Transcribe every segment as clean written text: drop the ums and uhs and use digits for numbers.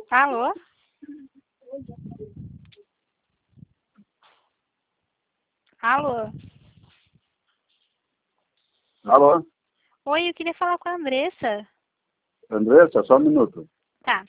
Alô? Alô? Alô? Oi, eu queria falar com a Andressa. Andressa, só um minuto. Tá.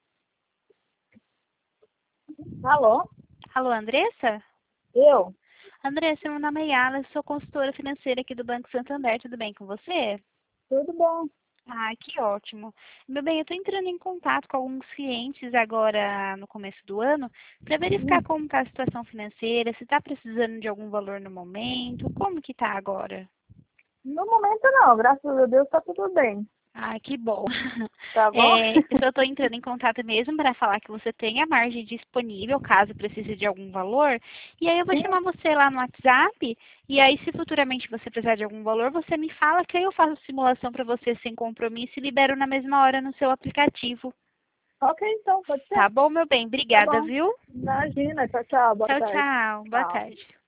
Alô? Alô, Andressa? Eu? Andressa, meu nome é Yala, sou consultora financeira aqui do Banco Santander, tudo bem com você? Tudo bom? Ah, que ótimo. Meu bem, eu estou entrando em contato com alguns clientes agora no começo do ano para verificar como está a situação financeira, se está precisando de algum valor no momento, como que está agora? No momento não, graças a Deus tá tudo bem. Ah, que bom. Tá bom? Eu só estou entrando em contato mesmo para falar que você tem a margem disponível, caso precise de algum valor. E aí eu vou Sim. chamar você lá no WhatsApp. E aí, se futuramente você precisar de algum valor, você me fala que aí eu faço simulação para você sem compromisso e libero na mesma hora no seu aplicativo. Ok, então, pode ser. Tá bom, meu bem? Tá Obrigada, bom. viu? Imagina, tchau, tchau, boa Tchau, tarde. tchau. Boa Tchau. tarde.